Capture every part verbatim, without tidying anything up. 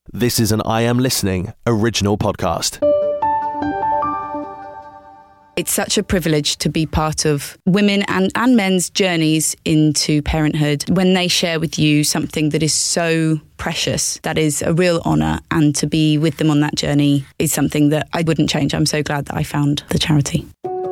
This is an I Am Listening original podcast. It's such a privilege to be part of women and, and men's journeys into parenthood when they share with you something that is so precious. That is a real honour, and to be with them on that journey is something that I wouldn't change. I'm so glad that I found the charity.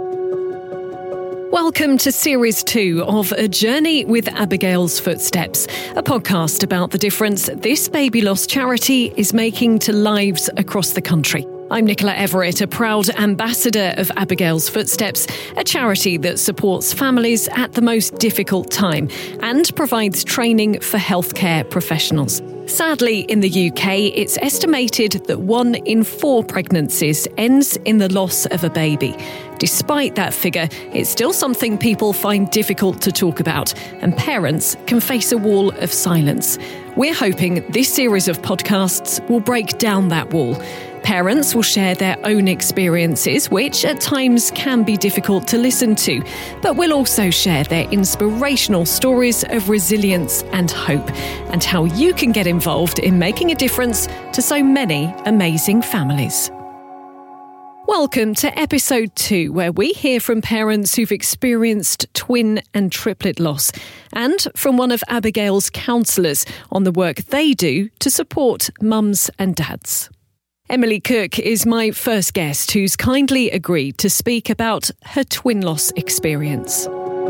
Welcome to Series two of A Journey with Abigail's Footsteps, a podcast about the difference this baby loss charity is making to lives across the country. I'm Nicola Everett, a proud ambassador of Abigail's Footsteps, a charity that supports families at the most difficult time and provides training for healthcare professionals. Sadly, in the U K, it's estimated that one in four pregnancies ends in the loss of a baby. Despite that figure, it's still something people find difficult to talk about, and parents can face a wall of silence. We're hoping this series of podcasts will break down that wall. Parents will share their own experiences, which at times can be difficult to listen to, but will also share their inspirational stories of resilience and hope, and how you can get involved in making a difference to so many amazing families. Welcome to episode two, where we hear from parents who've experienced twin and triplet loss, and from one of Abigail's counsellors on the work they do to support mums and dads. Emily Cook is my first guest, who's kindly agreed to speak about her twin loss experience.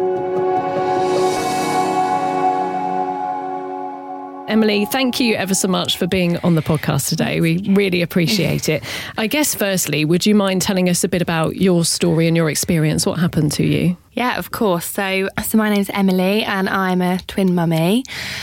Emily, thank you ever so much for being on the podcast today. We really appreciate it. I guess, firstly, would you mind telling us a bit about your story and your experience? What happened to you? Yeah, of course. So, so my name's Emily and I'm a twin mummy.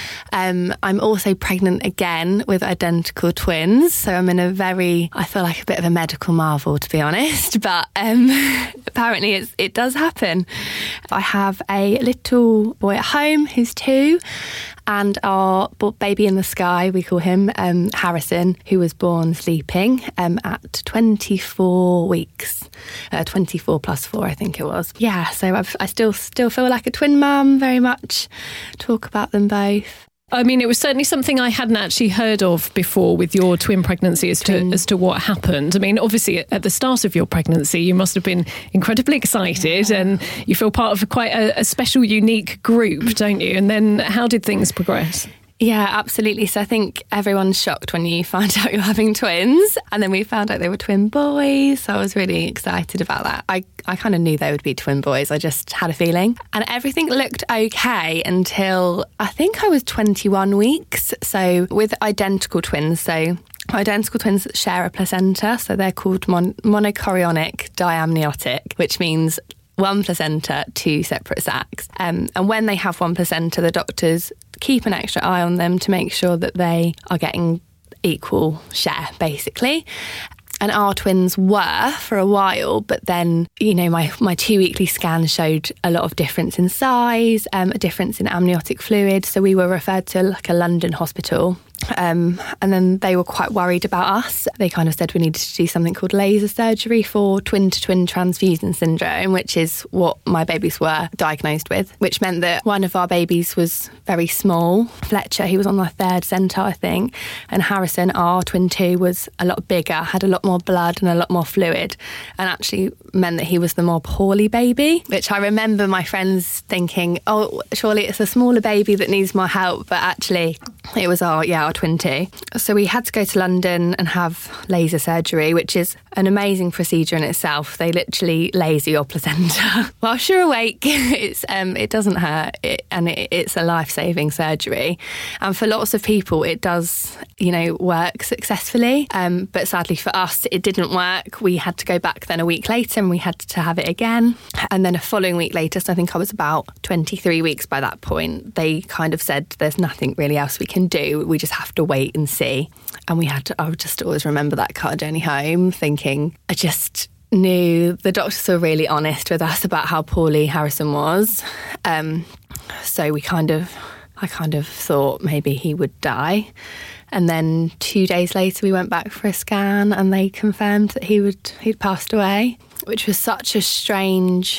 Um, I'm also pregnant again with identical twins. So I'm in a very, I feel like a bit of a medical marvel, to be honest. But um, apparently it's, it does happen. I have a little boy at home who's two, and our baby in the sky, we call him um, Harrison, who was born sleeping um, at twenty-four weeks, uh, twenty-four plus four, I think it was. Yeah, so I've, I still still feel like a twin mum, very much. Talk about them both. I mean, it was certainly something I hadn't actually heard of before with your twin pregnancy as to as to what happened. I mean, obviously, at the start of your pregnancy, you must have been incredibly excited, yeah. And you feel part of quite a, a special, unique group, don't you? And then how did things progress? Yeah, absolutely. So I think everyone's shocked when you find out you're having twins. And then we found out they were twin boys. So I was really excited about that. I, I kind of knew they would be twin boys. I just had a feeling. And everything looked okay until I think I was twenty-one weeks. So with identical twins, so identical twins share a placenta. So they're called mon- monochorionic diamniotic, which means one placenta, two separate sacs. Um, and when they have one placenta, the doctors keep an extra eye on them to make sure that they are getting equal share, basically. And our twins were for a while, but then, you know, my, my two weekly scans showed a lot of difference in size, um, a difference in amniotic fluid. So we were referred to like a London hospital. Um, and then they were quite worried about us. They kind of said we needed to do something called laser surgery for twin-to-twin transfusion syndrome, which is what my babies were diagnosed with, which meant that one of our babies was very small. Fletcher, he was on the third centile, I think, and Harrison, our twin two, was a lot bigger, had a lot more blood and a lot more fluid, and actually meant that he was the more poorly baby, which I remember my friends thinking, oh, surely it's a smaller baby that needs more help, but actually it was our, yeah, our twin two. So we had to go to London and have laser surgery, which is an amazing procedure in itself. They literally laser your placenta whilst you're awake. It's um, it doesn't hurt, it, and it, it's a life-saving surgery. And for lots of people, it does, you know, work successfully. Um, but sadly for us, it didn't work. We had to go back then a week later, and we had to have it again. And then a following week later, so I think I was about twenty-three weeks by that point, they kind of said, there's nothing really else we can do. We just have to wait and see. And we had to, I would just always remember that car journey home thinking, I just knew the doctors were really honest with us about how poorly Harrison was. Um, so we kind of, I kind of thought maybe he would die. And then two days later we went back for a scan and they confirmed that he would, he'd passed away, which was such a strange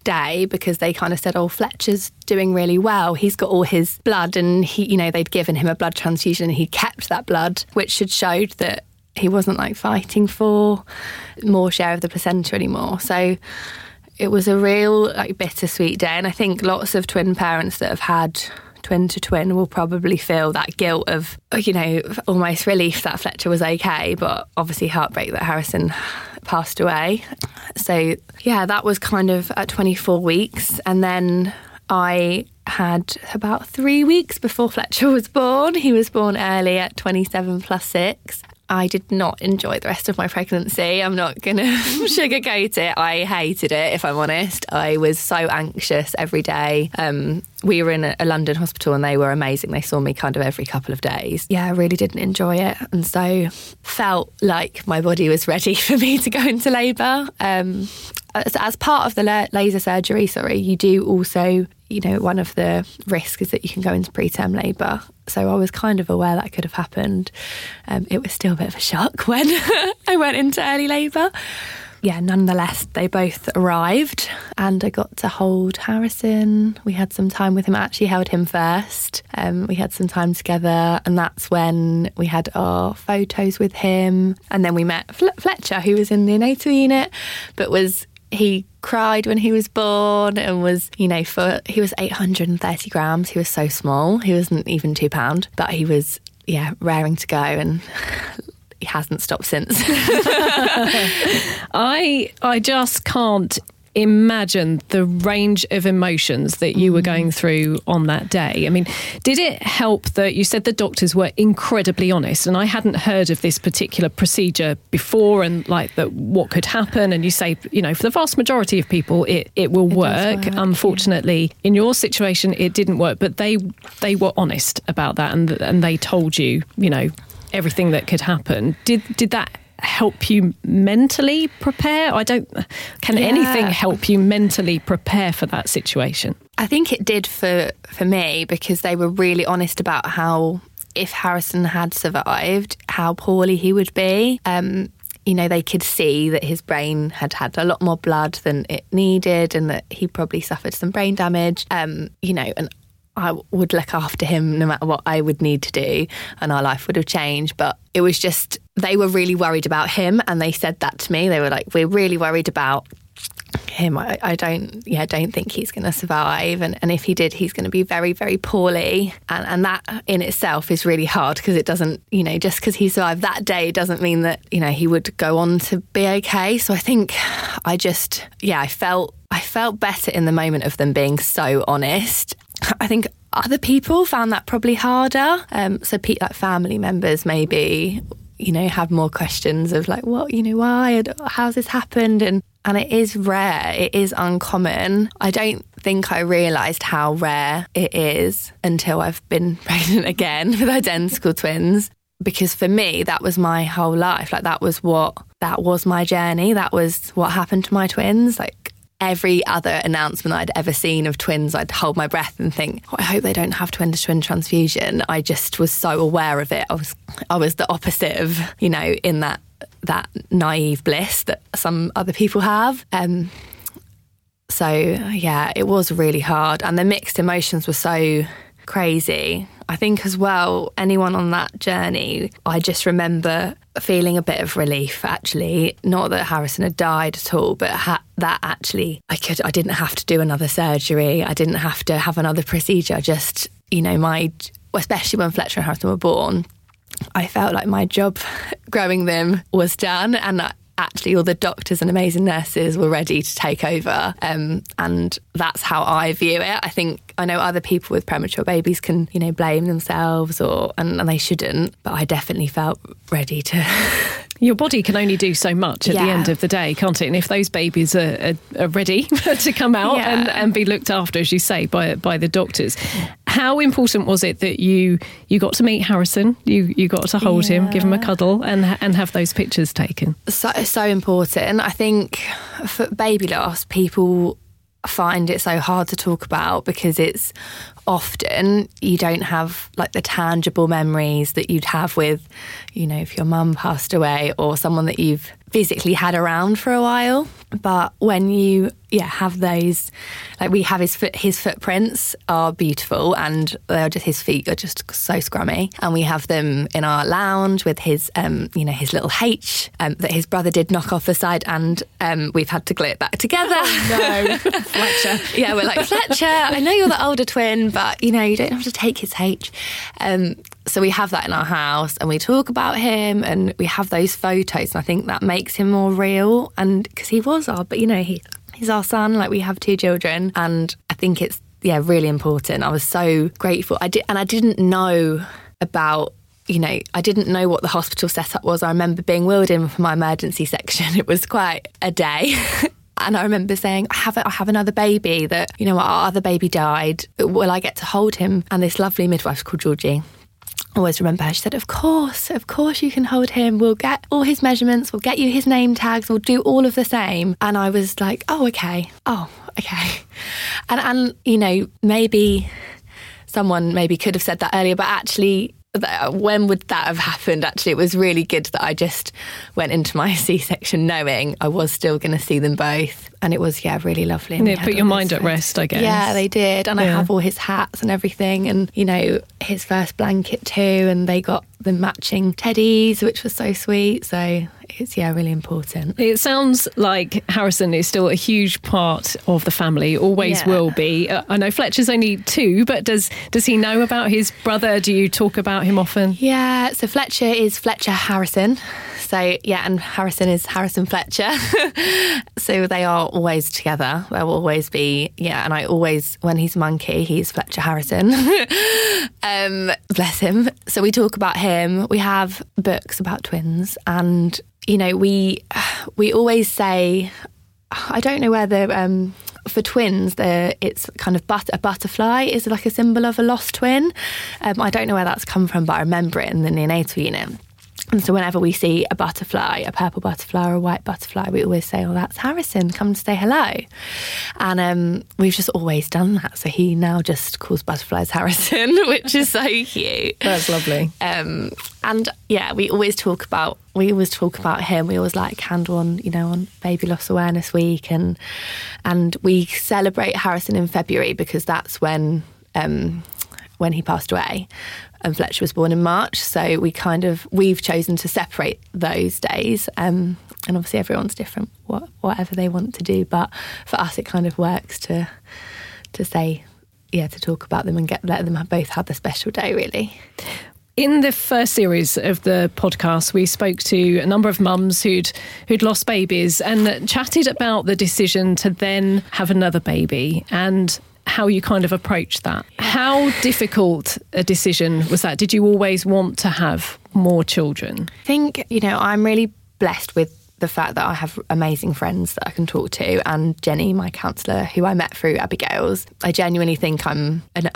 day because they kind of said, oh, Fletcher's doing really well. He's got all his blood and he, you know, they'd given him a blood transfusion and he kept that blood, which had showed that he wasn't like fighting for more share of the placenta anymore. So it was a real like bittersweet day. And I think lots of twin parents that have had twin to twin will probably feel that guilt of, you know, almost relief that Fletcher was okay, but obviously heartbreak that Harrison passed away. So yeah, that was kind of at twenty-four weeks. And then I had about three weeks before Fletcher was born. He was born early at twenty-seven plus six. I did not enjoy the rest of my pregnancy. I'm not going to sugarcoat it. I hated it, if I'm honest. I was so anxious every day. Um, we were in a, a London hospital and they were amazing. They saw me kind of every couple of days. Yeah, I really didn't enjoy it. And so felt like my body was ready for me to go into labour. Um, as, as part of the la- laser surgery, sorry, you do also, you know, one of the risks is that you can go into preterm labour. So I was kind of aware that could have happened. Um, it was still a bit of a shock when I went into early labour. Yeah, nonetheless, they both arrived and I got to hold Harrison. We had some time with him. I actually held him first. Um, we had some time together and that's when we had our photos with him. And then we met Fle- Fletcher, who was in the neonatal unit, but was... he cried when he was born and was, you know, for he was eight hundred thirty grams. He was so small. He wasn't even two pound, but he was, yeah, raring to go and he hasn't stopped since. I I just can't imagine the range of emotions that you were going through on that day. I mean, did it help that you said the doctors were incredibly honest? And I hadn't heard of this particular procedure before and like that what could happen. And you say, you know, for the vast majority of people, it, it will it work. work. Unfortunately, yeah. In your situation, it didn't work, but they they were honest about that and and they told you, you know, everything that could happen. Did did that help you mentally prepare? I don't, can yeah. anything help you mentally prepare for that situation? I think it did for, for me because they were really honest about how, if Harrison had survived, how poorly he would be. Um, you know, they could see that his brain had had a lot more blood than it needed and that he probably suffered some brain damage. Um, you know, and I would look after him no matter what I would need to do and our life would have changed. But it was just, they were really worried about him and they said that to me. They were like, we're really worried about him. I, I don't, yeah, don't think he's going to survive. And, and if he did, he's going to be very, very poorly. And, and that in itself is really hard because it doesn't, you know, just because he survived that day doesn't mean that, you know, he would go on to be okay. So I think I just, yeah, I felt, I felt better in the moment of them being so honest. I think other people found that probably harder. Um, so pe- like family members maybe, you know, have more questions of like, what, you know, why, how's this happened? And and it is rare, it is uncommon. I don't think I realised how rare it is until I've been pregnant again with identical twins. Because for me, that was my whole life. Like that was what, that was my journey. That was what happened to my twins. Like, every other announcement I'd ever seen of twins, I'd hold my breath and think, oh, I hope they don't have twin-to-twin transfusion. I just was so aware of it. I was I was the opposite of, you know, in that that naive bliss that some other people have. Um, so, yeah, it was really hard. And the mixed emotions were so crazy. I think as well, anyone on that journey, I just remember feeling a bit of relief, actually. Not that Harrison had died at all, but ha- that actually I could, I didn't have to do another surgery. I didn't have to have another procedure. Just, you know, my, especially when Fletcher and Harrison were born, I felt like my job growing them was done. And I, actually all the doctors and amazing nurses were ready to take over. Um, and that's how I view it. I think I know other people with premature babies can, you know, blame themselves or and, and they shouldn't. But I definitely felt ready to... Your body can only do so much at yeah. the end of the day, can't it? And if those babies are, are, are ready to come out yeah. and, and be looked after, as you say, by by the doctors, how important was it that you you got to meet Harrison, you you got to hold yeah. him, give him a cuddle, and and have those pictures taken? So so important. I think for baby loss, people find it so hard to talk about because it's often you don't have like the tangible memories that you'd have with, you know, if your mum passed away or someone that you've physically had around for a while. But when you, yeah, have those, like we have his foot, his footprints are beautiful, and they're just, his feet are just so scrummy. And we have them in our lounge with his, um, you know, his little H um, that his brother did knock off the side, and um, we've had to glue it back together. Oh, no, Fletcher. Yeah, we're like, Fletcher, I know you're the older twin, but, you know, you don't have to take his H. Um, so we have that in our house, and we talk about him, and we have those photos, and I think that makes him more real. And because he was our, but, you know, he he's our son, like we have two children, and I think it's, yeah, really important. I was so grateful. I did, and I didn't know about, you know, I didn't know what the hospital setup was. I remember being wheeled in for my emergency section. It was quite a day. And I remember saying, I have, a, I have another baby that, you know, our other baby died. Will I get to hold him? And this lovely midwife called Georgie, I always remember her, she said, of course, of course you can hold him. We'll get all his measurements, we'll get you his name tags, we'll do all of the same. And I was like, oh, okay. Oh, okay. And, and you know, maybe someone maybe could have said that earlier, but actually, when would that have happened? Actually, it was really good that I just went into my C-section knowing I was still going to see them both. And it was, yeah, really lovely. And it put your mind at rest, I guess. Yeah, they did. And yeah. I have all his hats and everything, and, you know, his first blanket too. And they got the matching teddies, which was so sweet. So it's, yeah, really important. It sounds like Harrison is still a huge part of the family, always yeah. will be. Uh, I know Fletcher's only two, but does does he know about his brother? Do you talk about him often? Yeah, so Fletcher is Fletcher Harrison. So, yeah, and Harrison is Harrison Fletcher. So they are always together. They'll always be, yeah, and I always, when he's Monkey, he's Fletcher Harrison. um, bless him. So we talk about him. We have books about twins, and, you know, we we always say, I don't know whether... Um, for twins, it's kind of but- a butterfly is like a symbol of a lost twin. Um, I don't know where that's come from, but I remember it in the neonatal unit. And so whenever we see a butterfly, a purple butterfly or a white butterfly, we always say, oh, that's Harrison, come to say hello. And um, we've just always done that. So he now just calls butterflies Harrison, which is so cute. That's lovely. Um, and yeah, we always talk about, we always talk about him. We always light a candle on, you know, on Baby Loss Awareness Week. And, and we celebrate Harrison in February because that's when, um, when he passed away. And Fletcher was born in March, so we kind of, we've chosen to separate those days. Um, and obviously everyone's different, what, whatever they want to do. But for us, it kind of works to to say, yeah, to talk about them and get let them both have the special day, really. In the first series of the podcast, we spoke to a number of mums who'd who'd lost babies and chatted about the decision to then have another baby and how you kind of approached that. How difficult a decision was that? Did you always want to have more children? I think, you know, I'm really blessed with the fact that I have amazing friends that I can talk to, and Jenny, my counsellor, who I met through Abigail's. I genuinely think I'm an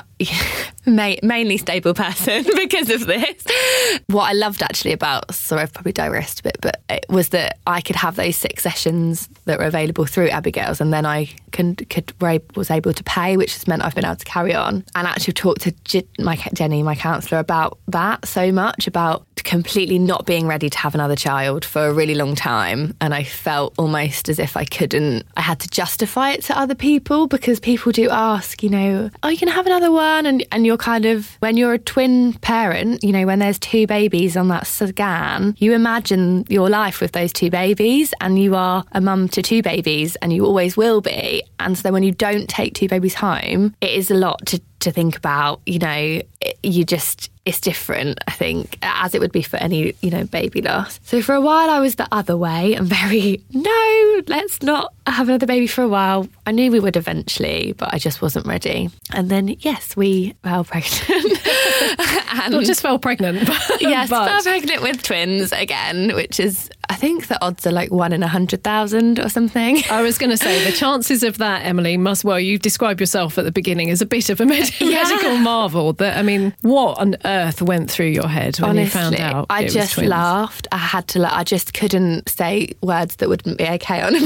mainly stable person because of this. What I loved actually about, sorry, I've probably digressed a bit, but it was that I could have those six sessions that were available through Abigail's, and then I can, could was able to pay, which has meant I've been able to carry on and actually talk to G- my Jenny, my counsellor, about that so much, about completely not being ready to have another child for a really long time. And I felt almost as if I couldn't, I had to justify it to other people, because people do ask, you know, oh, you can have another one. And, and you're kind of, when you're a twin parent, you know, when there's two babies on that scan, you imagine your life with those two babies, and you are a mum to two babies, and you always will be. And so when you don't take two babies home, it is a lot to to think about, you know, you just, it's different, I think, as it would be for any, you know, baby loss. So for a while I was the other way and very, no, let's not have another baby for a while. I knew we would eventually, but I just wasn't ready. And then, yes, we fell pregnant. and Not just fell pregnant, but... Yes, but... fell pregnant with twins again, which is, I think the odds are like one in a hundred thousand or something. I was going to say, the chances of that, Emily, must, well, you described yourself at the beginning as a bit of a med- yeah. medical marvel. That, I mean, what on earth went through your head when Honestly, you found out I it just was twins? laughed. I had to, I just couldn't say words that wouldn't be okay on a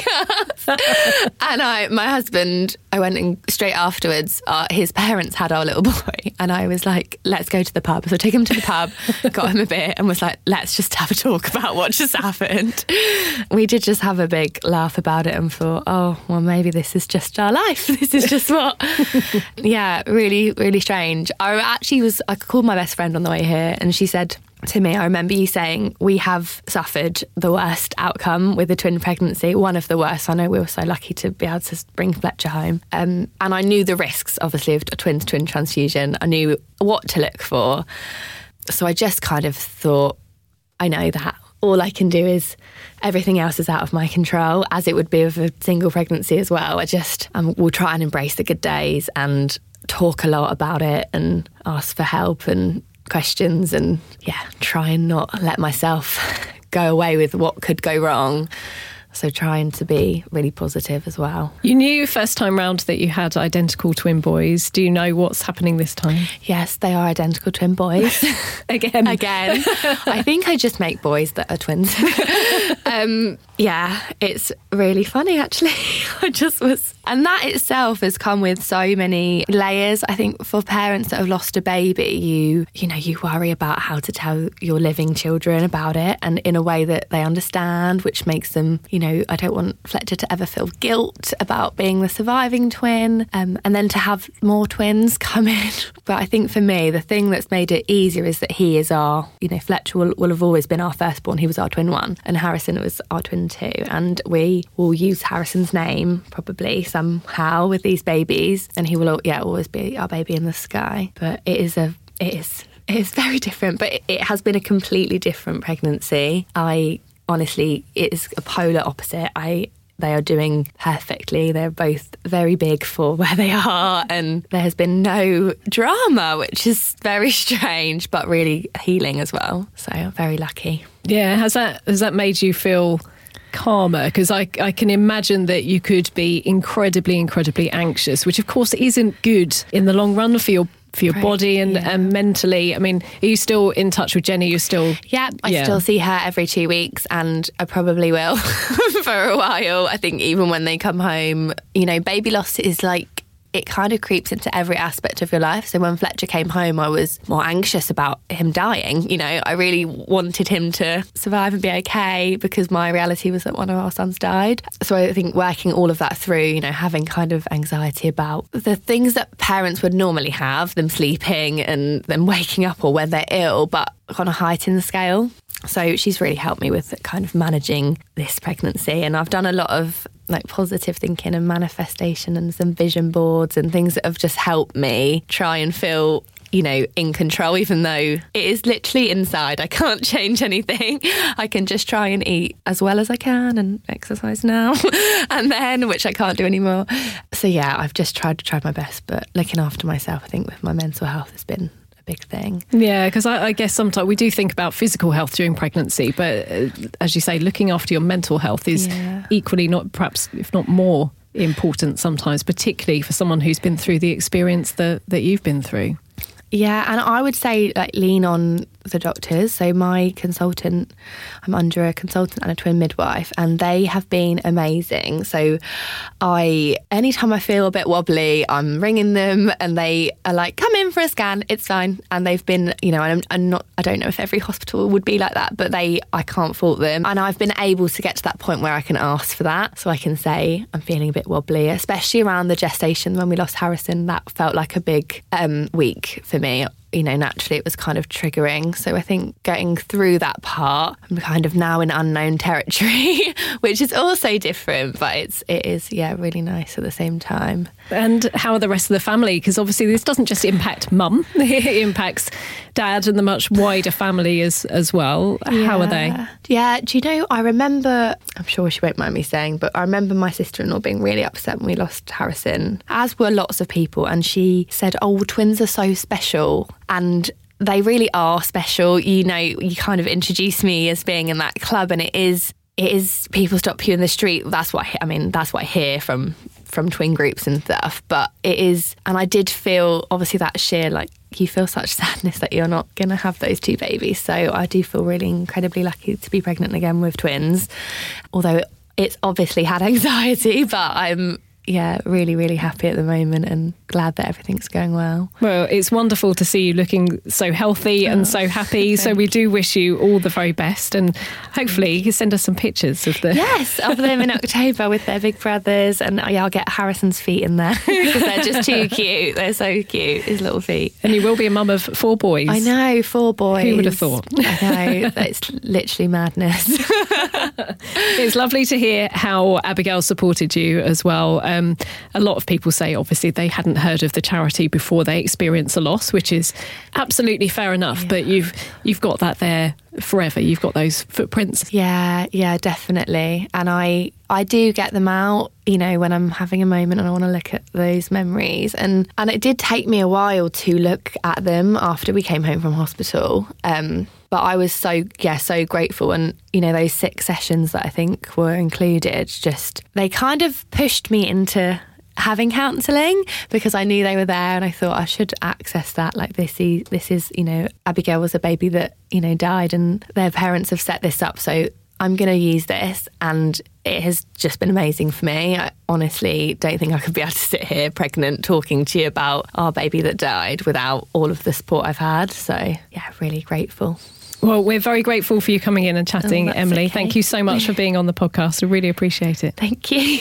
podcast. And I, my husband, I went in straight afterwards, uh, his parents had our little boy, and I was like, let's go to the pub. So I took him to the pub, got him a beer, and was like, let's just have a talk about what just happened. We did just have a big laugh about it and thought, oh, well, maybe this is just our life. This is just what. Yeah, really, really strange. I actually was, I called my best friend on the way here and she said to me, I remember you saying, we have suffered the worst outcome with a twin pregnancy, one of the worst. I know we were so lucky to be able to bring Fletcher home. Um, and I knew the risks, obviously, of a twin-to-twin transfusion. I knew what to look for. So I just kind of thought, I know that. All I can do is, everything else is out of my control, as it would be with a single pregnancy as well. I just um, will try and embrace the good days and talk a lot about it and ask for help and questions and, yeah, try and not let myself go away with what could go wrong. So trying to be really positive as well. You knew first time round that you had identical twin boys. Do you know what's happening this time? Yes, they are identical twin boys. Again. Again. I think I just make boys that are twins. um, yeah, it's really funny, actually. I just was... And that itself has come with so many layers. I think for parents that have lost a baby, you you know, you worry about how to tell your living children about it and in a way that they understand, which makes them, you know, I don't want Fletcher to ever feel guilt about being the surviving twin. Um, and then to have more twins come in. But I think for me, the thing that's made it easier is that he is our, you know, Fletcher will, will have always been our firstborn. He was our twin one and Harrison was our twin two. And we will use Harrison's name probably somehow with these babies, and he will, yeah, always be our baby in the sky. But it is a, it is, it is very different. But it, it has been a completely different pregnancy. I honestly, it is a polar opposite. I. They are doing perfectly. They're both very big for where they are, and there has been no drama, which is very strange, but really healing as well. So I'm very lucky. Yeah, has that has that made you feel calmer? Because I, I can imagine that you could be incredibly, incredibly anxious, which of course isn't good in the long run for your for your right. body and, yeah. and mentally. I mean, are you still in touch with Jenny? You're still... Yeah, I yeah. still see her every two weeks and I probably will for a while. I think even when they come home, you know, baby loss is like, it kind of creeps into every aspect of your life. So when Fletcher came home, I was more anxious about him dying. You know, I really wanted him to survive and be okay because my reality was that one of our sons died. So I think working all of that through, you know, having kind of anxiety about the things that parents would normally have, them sleeping and them waking up or when they're ill, but on a heightened scale. So she's really helped me with kind of managing this pregnancy. And I've done a lot of like positive thinking and manifestation and some vision boards and things that have just helped me try and feel, you know, in control, even though it is literally inside. I can't change anything. I can just try and eat as well as I can and exercise now and then, which I can't do anymore. So yeah, I've just tried to try my best, but looking after myself, I think with my mental health has been big thing. Yeah, because I, I guess sometimes we do think about physical health during pregnancy, but uh, as you say, looking after your mental health is yeah. equally, not perhaps if not more important sometimes, particularly for someone who's been through the experience that, that you've been through. Yeah, and I would say like lean on the doctors. So my consultant, I'm under a consultant and a twin midwife, and they have been amazing. So I, anytime I feel a bit wobbly, I'm ringing them and they are like, come in for a scan, it's fine. And they've been, you know, I'm, I'm not, I don't know if every hospital would be like that, but they, I can't fault them. And I've been able to get to that point where I can ask for that. So I can say, I'm feeling a bit wobbly, especially around the gestation when we lost Harrison. That felt like a big um, week for me. You know, naturally it was kind of triggering. So I think getting through that part, I'm kind of now in unknown territory, which is also different, but it's, it is, yeah, really nice at the same time. And how are the rest of the family? Because obviously this doesn't just impact mum, it impacts dad and the much wider family as, as well. Yeah. How are they? Yeah, do you know, I remember, I'm sure she won't mind me saying, but I remember my sister-in-law being really upset when we lost Harrison, as were lots of people. And she said, oh, twins are so special. And they really are special. You know, you kind of introduced me as being in that club, and it is, it is people stop you in the street. That's what I, I mean, that's what I hear from, from twin groups and stuff. But it is, and I did feel obviously that sheer, like, you feel such sadness that you're not going to have those two babies. So I do feel really incredibly lucky to be pregnant again with twins. Although it's obviously had anxiety, but I'm, yeah, really, really happy at the moment and glad that everything's going well. Well, it's wonderful to see you looking so healthy and oh, so happy. So we do wish you all the very best, and hopefully you can send us some pictures of the... Yes, of them in October with their big brothers, and yeah, I'll get Harrison's feet in there because they're just too cute. They're so cute, his little feet. And you will be a mum of four boys. I know, four boys. Who would have thought? I know, it's literally madness. It's lovely to hear how Abigail supported you as well. Um, a lot of people say, obviously, they hadn't heard of the charity before they experience a loss, which is absolutely fair enough. Yeah. But you've you've got that there forever. You've got those footprints. Yeah, yeah, definitely. And I I do get them out, you know, when I'm having a moment and I want to look at those memories. And and it did take me a while to look at them after we came home from hospital. Um, but I was so, yeah, so grateful. And, you know, those six sessions that I think were included, just, they kind of pushed me into having counselling because I knew they were there and I thought I should access that. Like this is, this is, you know, Abigail was a baby that, you know, died and their parents have set this up. So I'm going to use this, and it has just been amazing for me. I honestly don't think I could be able to sit here pregnant talking to you about our baby that died without all of the support I've had. So, yeah, really grateful. Well, we're very grateful for you coming in and chatting, oh, Emily. Okay. Thank you so much for being on the podcast. I really appreciate it. Thank you.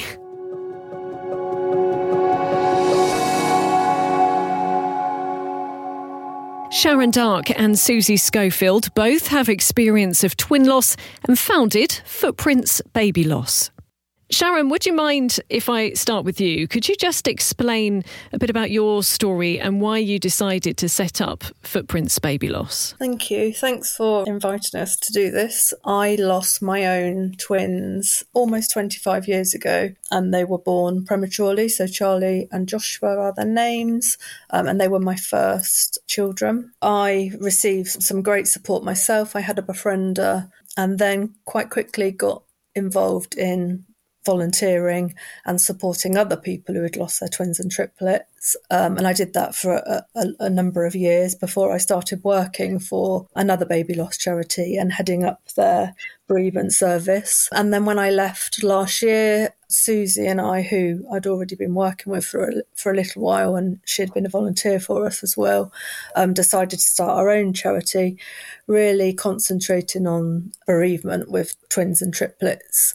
Sharon Dark and Susie Schofield both have experience of twin loss and founded Footprints Baby Loss. Sharon, would you mind if I start with you? Could you just explain a bit about your story and why you decided to set up Footprints Baby Loss? Thank you. Thanks for inviting us to do this. I lost my own twins almost twenty-five years ago, and they were born prematurely. So Charlie and Joshua are their names, um, and they were my first children. I received some great support myself. I had a befriender, and then quite quickly got involved in volunteering and supporting other people who had lost their twins and triplets. Um, and I did that for a, a, a number of years before I started working for another baby loss charity and heading up their bereavement service. And then when I left last year, Susie and I, who I'd already been working with for a, for a little while, and she had been a volunteer for us as well, um, decided to start our own charity, really concentrating on bereavement with twins and triplets,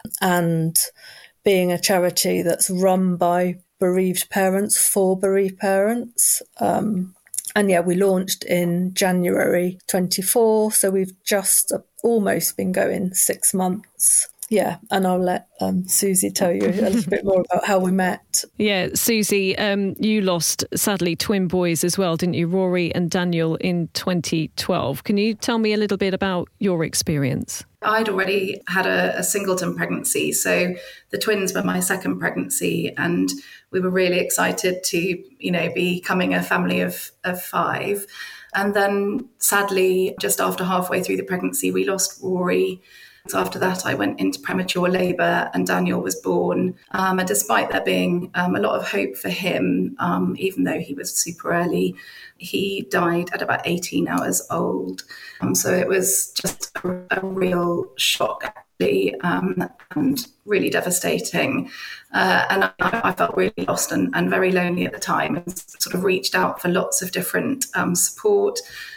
and being a charity that's run by bereaved parents for bereaved parents. Um, and yeah, we launched in January twenty-four, so we've just almost been going six months. Yeah, and I'll let um, Susie tell you a little bit more about how we met. Yeah, Susie, um, you lost, sadly, twin boys as well, didn't you? Rory and Daniel in twenty twelve. Can you tell me a little bit about your experience? I'd already had a, a singleton pregnancy, so the twins were my second pregnancy, and we were really excited to, you know, be becoming a family of, of five. And then, sadly, just after halfway through the pregnancy, we lost Rory. So after that, I went into premature labour and Daniel was born. Um, and despite there being um, a lot of hope for him, um, even though he was super early, he died at about eighteen hours old. Um, so it was just a, a real shock, actually, um, and really devastating. Uh, and I, I felt really lost and, and very lonely at the time, and sort of reached out for lots of different um, support.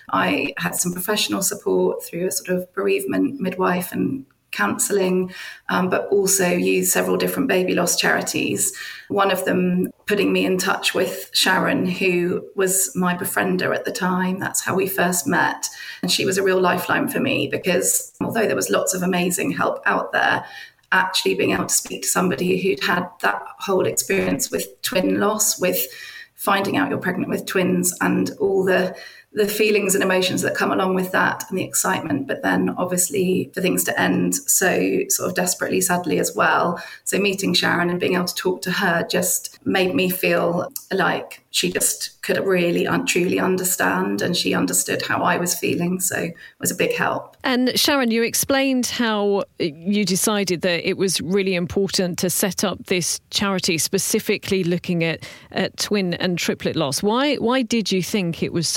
I had some professional support through a sort of bereavement midwife and counselling, um, but also used several different baby loss charities. One of them putting me in touch with Sharon, who was my befriender at the time. That's how we first met. And she was a real lifeline for me, because although there was lots of amazing help out there, actually being able to speak to somebody who'd had that whole experience with twin loss, with finding out you're pregnant with twins and all the the feelings and emotions that come along with that, and the excitement, but then obviously for things to end so sort of desperately, sadly as well. So meeting Sharon and being able to talk to her just made me feel like she just could really un- truly understand, and she understood how I was feeling. So it was a big help. And Sharon, you explained how you decided that it was really important to set up this charity specifically looking at, at twin and triplet loss. Why, why did you think it was so important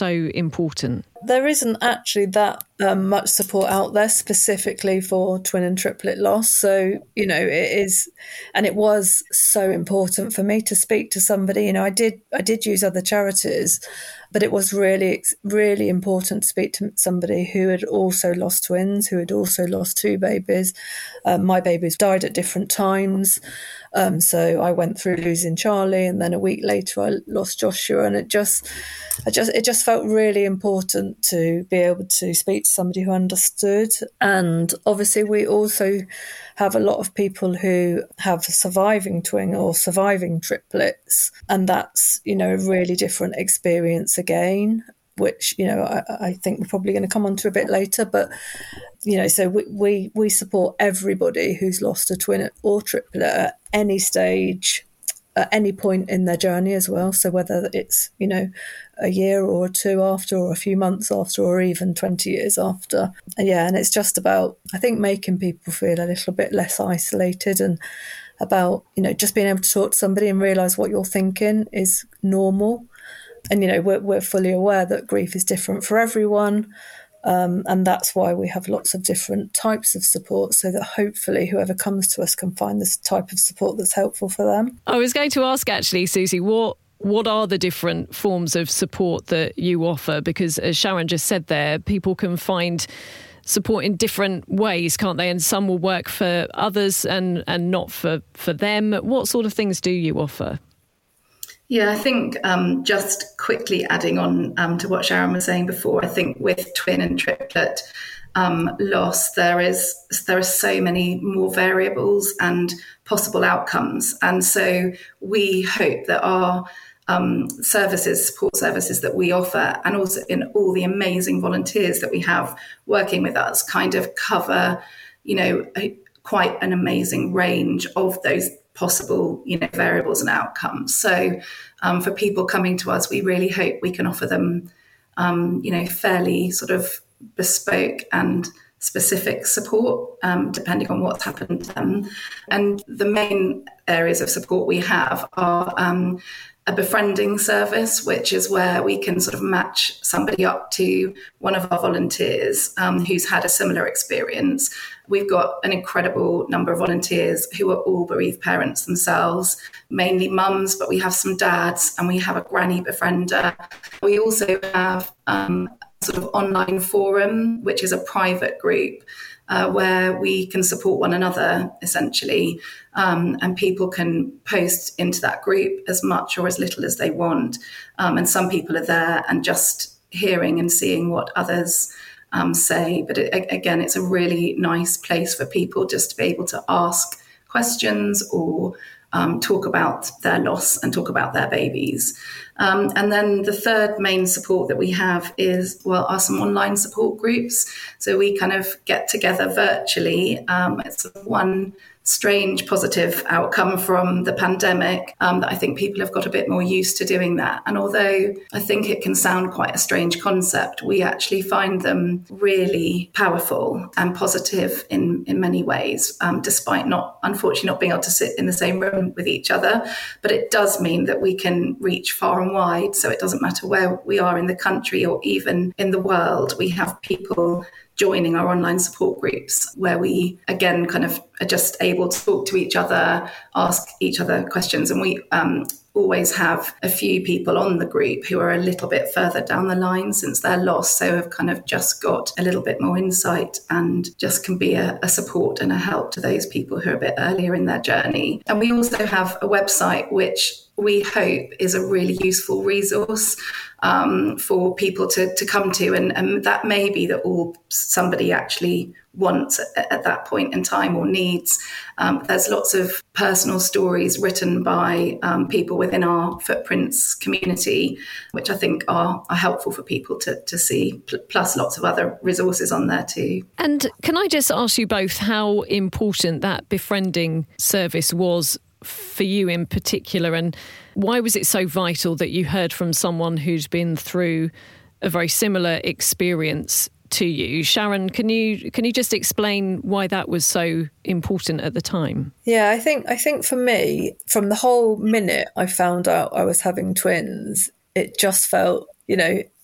important? There isn't actually that um, much support out there specifically for twin and triplet loss. So, you know, it is, and it was so important for me to speak to somebody. You know, I did, I did use other charities, but it was really, really important to speak to somebody who had also lost twins, who had also lost two babies. Um, my babies died at different times. Um, so I went through losing Charlie, and then a week later I lost Joshua, and it just, I just, it just felt really important to be able to speak to somebody who understood. And obviously, we also have a lot of people who have surviving twin or surviving triplets, and that's, you know, a really different experience again, which, you know, I, I think we're probably going to come on to a bit later, but. You know, so we, we, we support everybody who's lost a twin or triplet at any stage, at any point in their journey as well. So whether it's, you know, a year or two after, or a few months after, or even twenty years after. And yeah, and it's just about, I think, making people feel a little bit less isolated, and about, you know, just being able to talk to somebody and realise what you're thinking is normal. And, you know, we're, we're fully aware that grief is different for everyone. Um, and that's why we have lots of different types of support, so that hopefully whoever comes to us can find this type of support that's helpful for them. I was going to ask, actually, Susie, what what are the different forms of support that you offer? Because as Sharon just said there, people can find support in different ways, can't they? And some will work for others and, and not for, for them. What sort of things do you offer? Yeah, I think um, just quickly adding on um, to what Sharon was saying before, I think with twin and triplet um, loss, there is there are so many more variables and possible outcomes. And so we hope that our um, services, support services that we offer, and also in all the amazing volunteers that we have working with us, kind of cover, you know, a, quite an amazing range of those possible, you know, variables and outcomes. So um, for people coming to us, we really hope we can offer them, um, you know, fairly sort of bespoke and specific support, um, depending on what's happened to them. And the main areas of support we have are um, a befriending service, which is where we can sort of match somebody up to one of our volunteers um, who's had a similar experience. We've got an incredible number of volunteers who are all bereaved parents themselves, mainly mums, but we have some dads, and we have a granny befriender. We also have um, a sort of online forum, which is a private group uh, where we can support one another, essentially. Um, and people can post into that group as much or as little as they want. Um, and some people are there and just hearing and seeing what others um, say. But it, again, it's a really nice place for people just to be able to ask questions or um, talk about their loss and talk about their babies. Um, and then the third main support that we have is, well, are some online support groups. So we kind of get together virtually. Um, it's one strange positive outcome from the pandemic, um, that I think people have got a bit more used to doing that. And although I think it can sound quite a strange concept, we actually find them really powerful and positive in, in many ways, um, despite not, unfortunately, not being able to sit in the same room with each other. But it does mean that we can reach far and wide. So it doesn't matter where we are in the country or even in the world. We have people joining our online support groups where we, again, kind of are just able to talk to each other, ask each other questions. And we um, always have a few people on the group who are a little bit further down the line since their loss, so have kind of just got a little bit more insight and just can be a, a support and a help to those people who are a bit earlier in their journey. And we also have a website which we hope is a really useful resource um, for people to, to come to. And, and that may be that all somebody actually wants at, at that point in time or needs. Um, there's lots of personal stories written by um, people within our Footprints community, which I think are, are helpful for people to, to see, plus lots of other resources on there too. And can I just ask you both how important that befriending service was for you in particular, and why was it so vital that you heard from someone who's been through a very similar experience to you? Sharon, can you can you just explain why that was so important at the time? Yeah, I think I think for me, from the whole minute I found out I was having twins, it just felt, you know,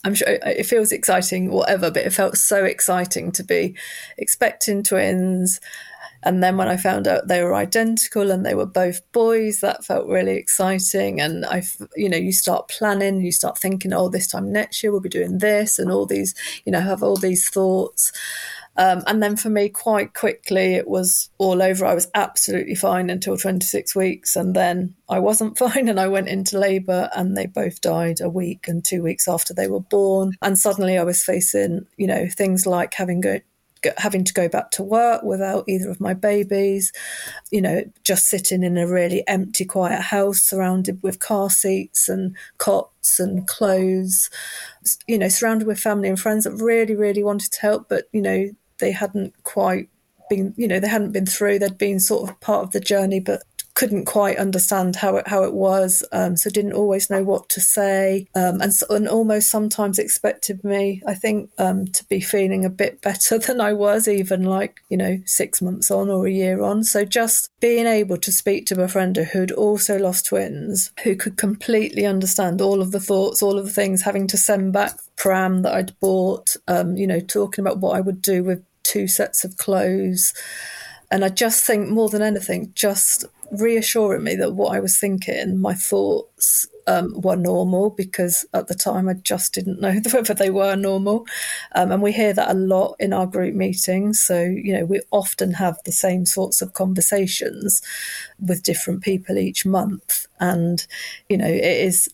I'm sure it feels exciting, whatever, but it felt so exciting to be expecting twins. And then when I found out they were identical and they were both boys, that felt really exciting. And I, you know, you start planning, you start thinking, oh, this time next year we'll be doing this, and all these, you know, have all these thoughts. Um, and then for me, quite quickly, it was all over. I was absolutely fine until twenty-six weeks. And then I wasn't fine and I went into labour, and they both died a week and two weeks after they were born. And suddenly I was facing, you know, things like having go, having to go back to work without either of my babies, you know, just sitting in a really empty, quiet house surrounded with car seats and cots and clothes, you know, surrounded with family and friends that really, really wanted to help, but, you know, they hadn't quite been, you know, they hadn't been through, they'd been sort of part of the journey, but couldn't quite understand how it how it was, um, so didn't always know what to say, um, and, and almost sometimes expected me, I think, um, to be feeling a bit better than I was, even like, you know, six months on or a year on. So just being able to speak to a friend who'd also lost twins, who could completely understand all of the thoughts, all of the things, having to send back pram that I'd bought, um, you know, talking about what I would do with two sets of clothes. And I just think more than anything, just reassuring me that what I was thinking, my thoughts um, were normal, because at the time I just didn't know whether they were normal. Um, and we hear that a lot in our group meetings. So, you know, we often have the same sorts of conversations with different people each month. And, you know, it is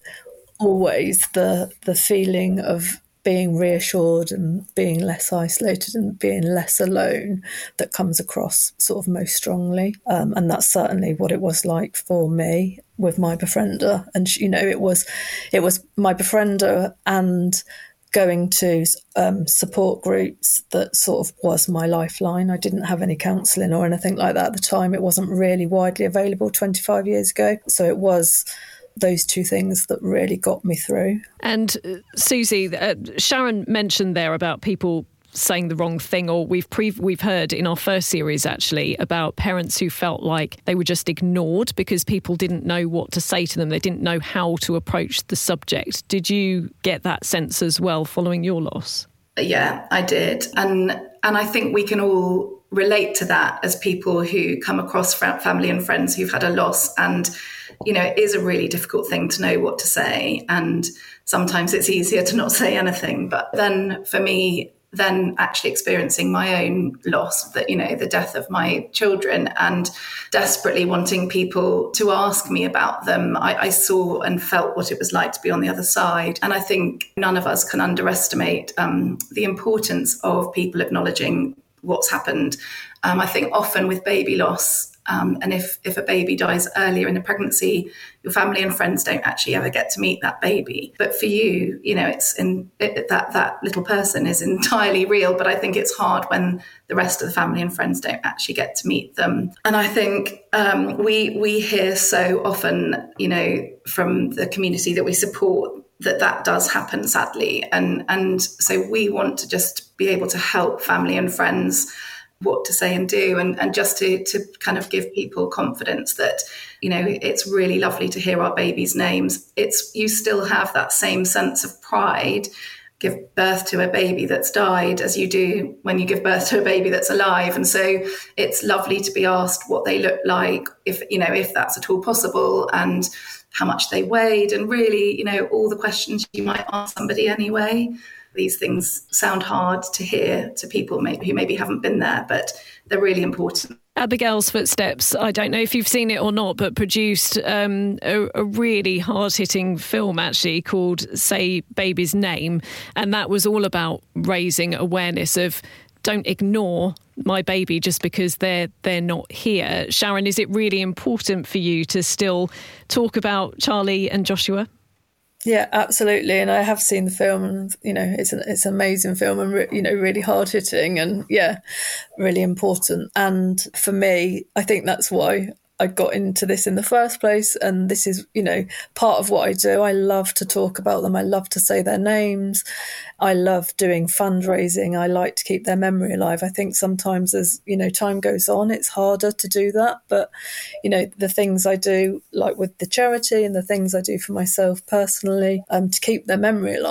always the the feeling of being reassured and being less isolated and being less alone that comes across sort of most strongly. Um, and that's certainly what it was like for me with my befriender. And, you know, it was, it was my befriender and going to um, support groups that sort of was my lifeline. I didn't have any counselling or anything like that at the time. It wasn't really widely available twenty-five years ago. So it was those two things that really got me through. And uh, Susie, uh, Sharon mentioned there about people saying the wrong thing, or we've pre- we've heard in our first series actually about parents who felt like they were just ignored because people didn't know what to say to them. They didn't know how to approach the subject. Did you get that sense as well following your loss? Yeah, I did. And and I think we can all relate to that as people who come across family and friends who've had a loss. And, you know, it is a really difficult thing to know what to say. And sometimes it's easier to not say anything. But then for me, then actually experiencing my own loss, that, you know, the death of my children, and desperately wanting people to ask me about them, I, I saw and felt what it was like to be on the other side. And I think none of us can underestimate um, the importance of people acknowledging what's happened. Um, I think often with baby loss, Um, and if, if a baby dies earlier in the pregnancy, your family and friends don't actually ever get to meet that baby. But for you, you know, it's in it, that that little person is entirely real. But I think it's hard when the rest of the family and friends don't actually get to meet them. And I think um, we we hear so often, you know, from the community that we support, that that does happen, sadly. And and so we want to just be able to help family and friends what to say and do, and, and just to, to kind of give people confidence that, you know, it's really lovely to hear our babies' names. It's, you still have that same sense of pride, give birth to a baby that's died, as you do when you give birth to a baby that's alive. And so it's lovely to be asked what they look like, if, you know, if that's at all possible, and how much they weighed, and really, you know, all the questions you might ask somebody anyway. These things sound hard to hear to people maybe who maybe haven't been there, but they're really important. Abigail's Footsteps, I don't know if you've seen it or not, but produced um, a, a really hard-hitting film actually called Say Baby's Name. And that was all about raising awareness of don't ignore my baby just because they're they're not here. Sharon, is it really important for you to still talk about Charlie and Joshua? Yeah, absolutely. And I have seen the film, and, you know, it's an, it's an amazing film, and, re- you know, really hard hitting, and yeah, really important. And for me, I think that's why I got into this in the first place. And this is, you know, part of what I do. I love to talk about them. I love to say their names. I love doing fundraising. I like to keep their memory alive. I think sometimes as, you know, time goes on, it's harder to do that. But, you know, the things I do, like with the charity, and the things I do for myself personally, um, to keep their memory alive,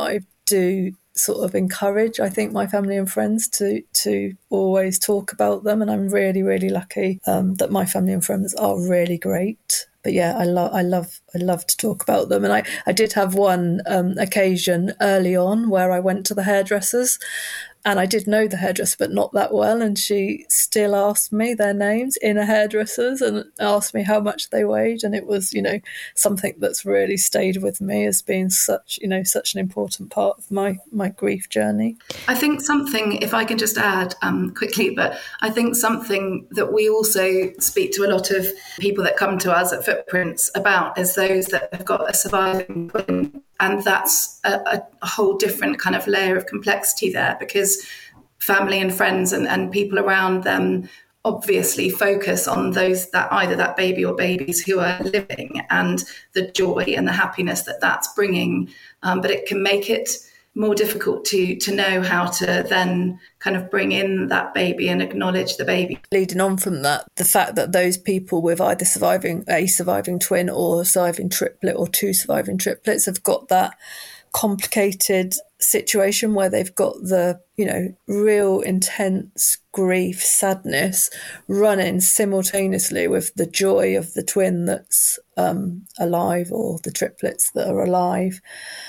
do sort of encourage, I think, my family and friends to to always talk about them. And I'm really, really lucky um, that my family and friends are really great. But yeah, I love, I love, I love to talk about them. And I, I did have one um, occasion early on where I went to the hairdressers, and I did know the hairdresser, but not that well. And she still asked me their names in a hairdresser's and asked me how much they weighed. And it was, you know, something that's really stayed with me as being such, you know, such an important part of my, my grief journey. I think something, if I can just add um, quickly, but I think something that we also speak to a lot of people that come to us at Footprints about is those that have got a surviving twin. And that's a, a whole different kind of layer of complexity there, because family and friends and, and people around them obviously focus on those that either that baby or babies who are living and the joy and the happiness that that's bringing. Um, but it can make it more difficult to to know how to then kind of bring in that baby and acknowledge the baby. Leading on from that, the fact that those people with either surviving a surviving twin or a surviving triplet or two surviving triplets have got that complicated situation where they've got the, you know, real intense grief, sadness running simultaneously with the joy of the twin that's um, alive or the triplets that are alive.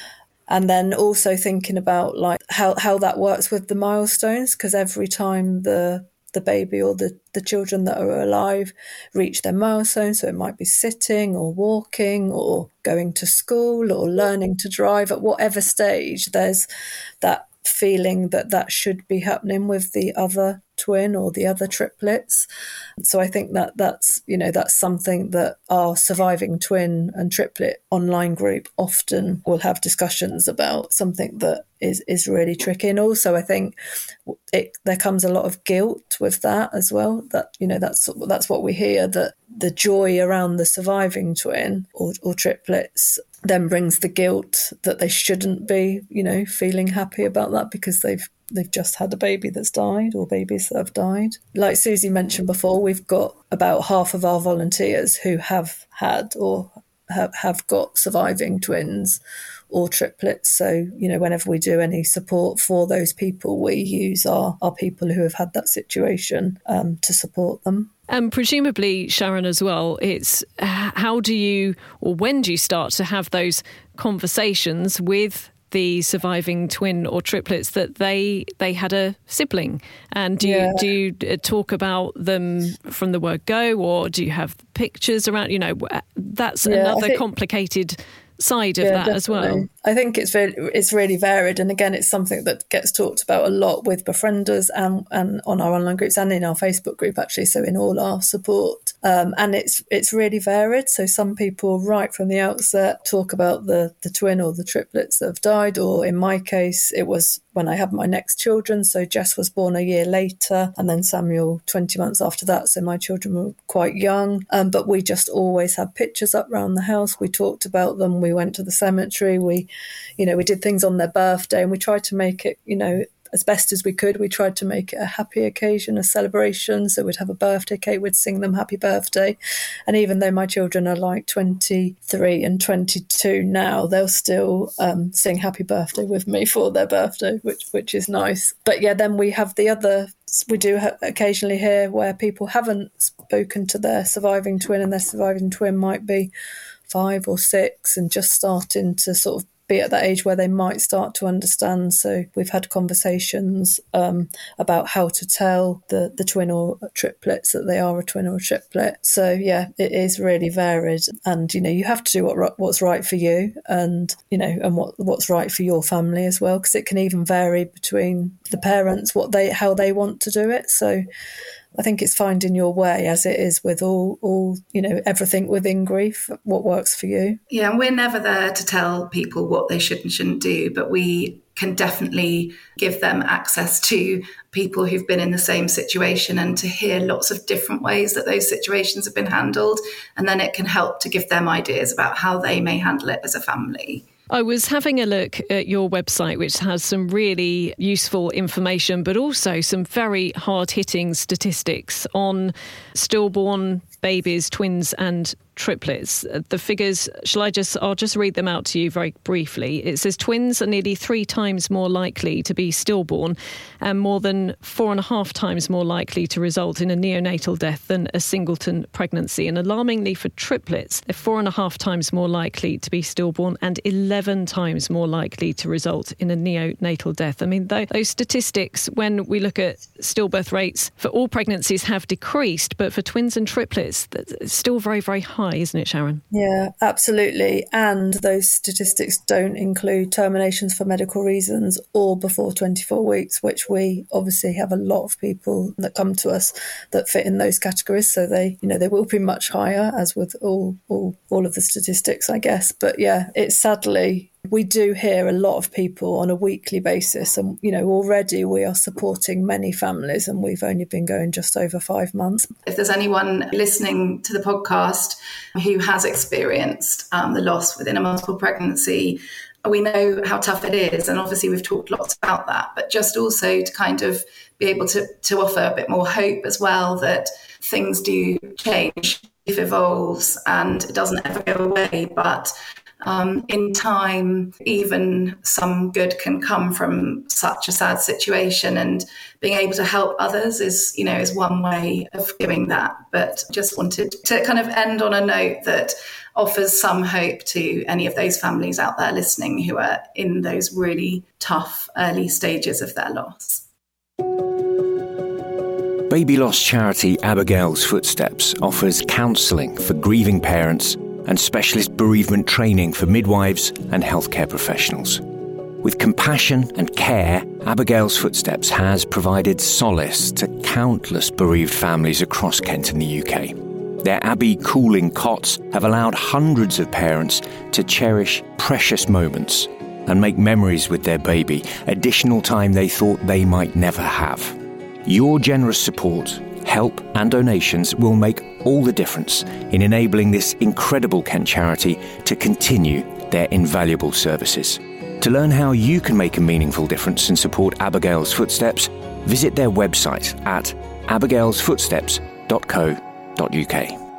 And then also thinking about like how, how that works with the milestones, because every time the the baby or the, the children that are alive reach their milestone, so it might be sitting or walking or going to school or learning to drive, at whatever stage, there's that feeling that that should be happening with the other twin or the other triplets. So I think that that's, you know, that's something that our surviving twin and triplet online group often will have discussions about, something that is, is really tricky. And also I think it, there comes a lot of guilt with that as well, that, you know, that's, that's what we hear, that the joy around the surviving twin or, or triplets then brings the guilt that they shouldn't be, you know, feeling happy about that because they've they've just had a baby that's died or babies that have died. Like Susie mentioned before, we've got about half of our volunteers who have had or have, have got surviving twins or triplets. So, you know, whenever we do any support for those people, we use our, our people who have had that situation um, to support them. And presumably, Sharon, as well, it's how do you or when do you start to have those conversations with the surviving twin or triplets that they they had a sibling? And do yeah. you do you talk about them from the word go, or do you have pictures around? You know, that's yeah, another think- complicated side of yeah, that definitely. As well. I think it's very, it's really varied, and again, it's something that gets talked about a lot with befrienders and and on our online groups and in our Facebook group actually. So in all our support, um, and it's it's really varied. So some people right from the outset talk about the the twin or the triplets that have died, or in my case, it was when I had my next children. So Jess was born a year later, and then Samuel twenty months after that. So my children were quite young, um, but we just always had pictures up around the house. We talked about them. We went to the cemetery. We You know, we did things on their birthday, and we tried to make it, you know, as best as we could. We tried to make it a happy occasion, a celebration. So we'd have a birthday cake, we'd sing them happy birthday. And even though my children are like twenty-three and twenty-two now, they'll still um, sing happy birthday with me for their birthday, which which is nice. But yeah, then we have the other, we do ha- occasionally hear where people haven't spoken to their surviving twin, and their surviving twin might be five or six and just starting to sort of be at that age where they might start to understand. So we've had conversations um, about how to tell the, the twin or triplets that they are a twin or a triplet. So yeah, it is really varied, and you know, you have to do what what's right for you, and you know, and what what's right for your family as well, because it can even vary between the parents what they how they want to do it. So I think it's finding your way, as it is with all, all, you know, everything within grief, what works for you. Yeah, and we're never there to tell people what they should and shouldn't do, but we can definitely give them access to people who've been in the same situation and to hear lots of different ways that those situations have been handled. And then it can help to give them ideas about how they may handle it as a family. I was having a look at your website, which has some really useful information, but also some very hard-hitting statistics on stillborn babies, twins and triplets. The figures, shall I just, I'll just read them out to you very briefly. It says twins are nearly three times more likely to be stillborn and more than four and a half times more likely to result in a neonatal death than a singleton pregnancy. And alarmingly for triplets, they're four and a half times more likely to be stillborn and eleven times more likely to result in a neonatal death. I mean, those statistics, when we look at stillbirth rates for all pregnancies, have decreased, but for twins and triplets, it's still very, very high, isn't it, Sharon? Yeah, absolutely. And those statistics don't include terminations for medical reasons or before twenty-four weeks, which we obviously have a lot of people that come to us that fit in those categories. So they, you know, they will be much higher, as with all all all of the statistics, I guess. But yeah, it's sadly, we do hear a lot of people on a weekly basis, and you know, already we are supporting many families, and we've only been going just over five months. If there's anyone listening to the podcast who has experienced um, the loss within a multiple pregnancy, we know how tough it is, and obviously we've talked lots about that, but just also to kind of be able to, to offer a bit more hope as well, that things do change, life evolves, and it doesn't ever go away, but Um, in time, even some good can come from such a sad situation, and being able to help others is, you know, is one way of doing that. But just wanted to kind of end on a note that offers some hope to any of those families out there listening who are in those really tough early stages of their loss. Baby loss charity Abigail's Footsteps offers counselling for grieving parents and specialist bereavement training for midwives and healthcare professionals. With compassion and care, Abigail's Footsteps has provided solace to countless bereaved families across Kent and the U K. Their Abbey cooling cots have allowed hundreds of parents to cherish precious moments and make memories with their baby, additional time they thought they might never have. Your generous support, help and donations will make all the difference in enabling this incredible Kent charity to continue their invaluable services. To learn how you can make a meaningful difference and support Abigail's Footsteps, visit their website at abigails footsteps dot co dot uk.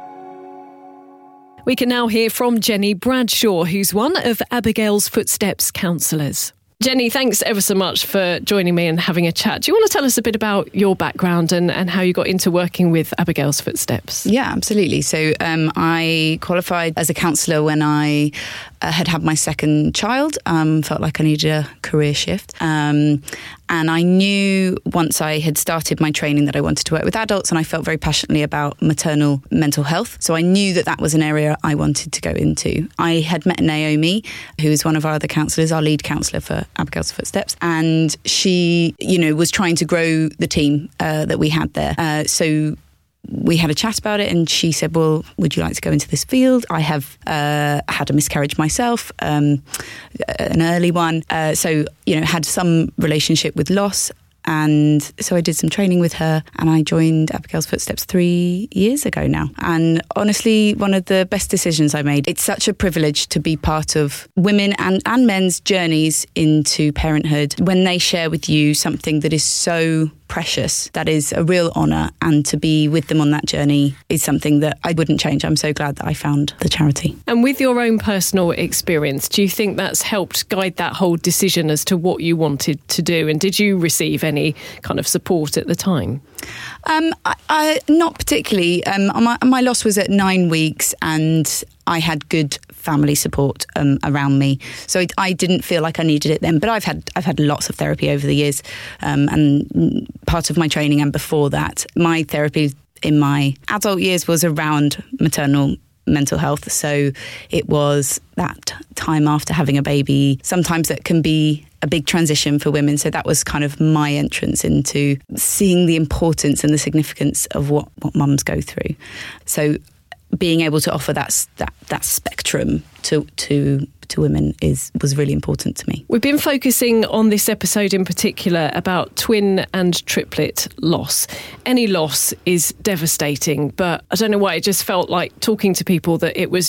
We can now hear from Jenny Bradshaw, who's one of Abigail's Footsteps counsellors. Jenny, thanks ever so much for joining me and having a chat. Do you want to tell us a bit about your background and, and how you got into working with Abigail's Footsteps? Yeah, absolutely. So um, I qualified as a counsellor when I uh, had had my second child, um, felt like I needed a career shift. Um, and I knew once I had started my training that I wanted to work with adults, and I felt very passionately about maternal mental health. So I knew that that was an area I wanted to go into. I had met Naomi, who is one of our other counsellors, our lead counsellor for Abigail's Footsteps, and she, you know, was trying to grow the team uh, that we had there. Uh, so we had a chat about it, and she said, well, would you like to go into this field? I have uh, had a miscarriage myself, um, an early one. Uh, so, you know, had some relationship with loss. And so I did some training with her, and I joined Abigail's Footsteps three years ago now. And honestly, one of the best decisions I made. It's such a privilege to be part of women and, and men's journeys into parenthood when they share with you something that is so precious. That is a real honour, and to be with them on that journey is something that I wouldn't change. I'm so glad that I found the charity. And with your own personal experience, do you think that's helped guide that whole decision as to what you wanted to do? And did you receive any kind of support at the time? Um, I, I, not particularly. Um, my, my loss was at nine weeks and I had good family support um, around me. So it, I didn't feel like I needed it then. But I've had I've had lots of therapy over the years, um, and part of my training and before that, my therapy in my adult years was around maternal mental health. So it was that time after having a baby. Sometimes that can be a big transition for women. So that was kind of my entrance into seeing the importance and the significance of what, what mums go through. So being able to offer that that that spectrum to to to women is was really important to me. We've been focusing on this episode in particular about twin and triplet loss. Any loss is devastating, but I don't know why, it just felt like talking to people that it was just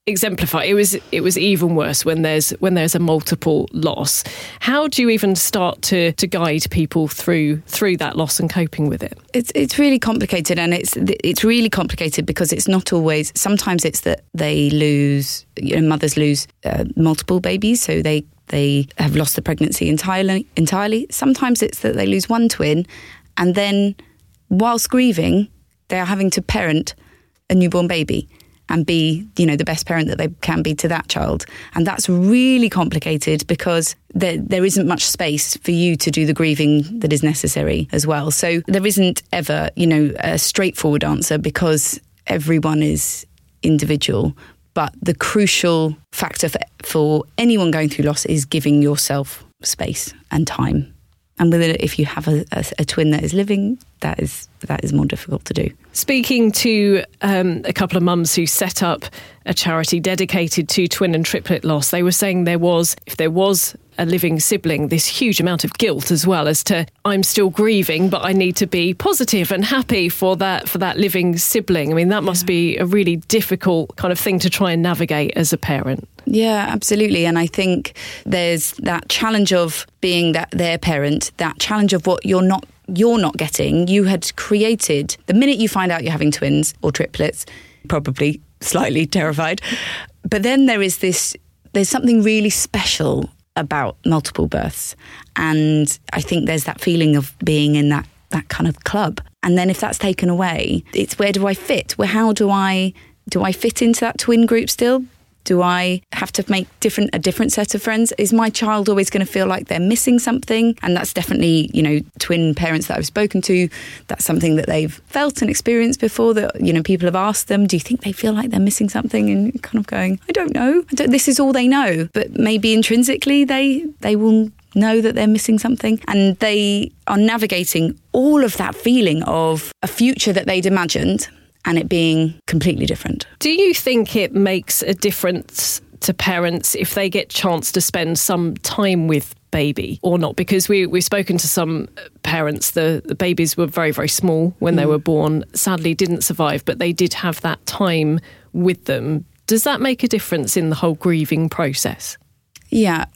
exemplify. It was it was even worse when there's when there's a multiple loss. How do you even start to to guide people through through that loss and coping with it? It's it's really complicated, and it's it's really complicated because it's not always. Sometimes it's that they lose, you know, mothers lose uh, multiple babies, so they they have lost the pregnancy entirely. Entirely. Sometimes it's that they lose one twin, and then whilst grieving, they are having to parent a newborn baby and be, you know, the best parent that they can be to that child. And that's really complicated because there, there isn't much space for you to do the grieving that is necessary as well. So there isn't ever, you know, a straightforward answer because everyone is individual. But the crucial factor for, for anyone going through loss is giving yourself space and time. And with it, if you have a, a, a twin that is living, that is that is more difficult to do. Speaking to um, a couple of mums who set up a charity dedicated to twin and triplet loss, they were saying there was, if there was a living sibling, this huge amount of guilt as well as to, I'm still grieving, but I need to be positive and happy for that for that living sibling. I mean, that must yeah. be a really difficult kind of thing to try and navigate as a parent. Yeah, absolutely. And I think there's that challenge of being that their parent, that challenge of what you're not you're not getting. You had created, the minute you find out you're having twins or triplets, probably slightly terrified. But then there is this, there's something really special about multiple births. And I think there's that feeling of being in that, that kind of club. And then if that's taken away, it's where do I fit? Well, how do I, do I fit into that twin group still? Do I have to make different a different set of friends? Is my child always going to feel like they're missing something? And that's definitely, you know, twin parents that I've spoken to, that's something that they've felt and experienced before, that, you know, people have asked them, do you think they feel like they're missing something? And kind of going, I don't know. I don't, this is all they know. But maybe intrinsically they they will know that they're missing something. And they are navigating all of that feeling of a future that they'd imagined and it being completely different. Do you think it makes a difference to parents if they get a chance to spend some time with baby or not? Because we, we've spoken to some parents, the, the babies were very, very small when mm. they were born, sadly didn't survive, but they did have that time with them. Does that make a difference in the whole grieving process? Yeah.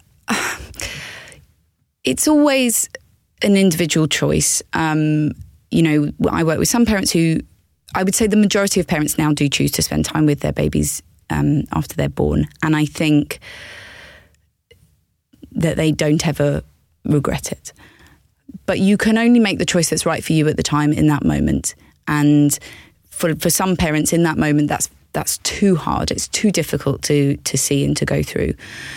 It's always an individual choice. Um, you know, I work with some parents who, I would say the majority of parents now do choose to spend time with their babies um, after they're born. And I think that they don't ever regret it. But you can only make the choice that's right for you at the time in that moment. And for for some parents in that moment, that's that's too hard. It's too difficult to to see and to go through.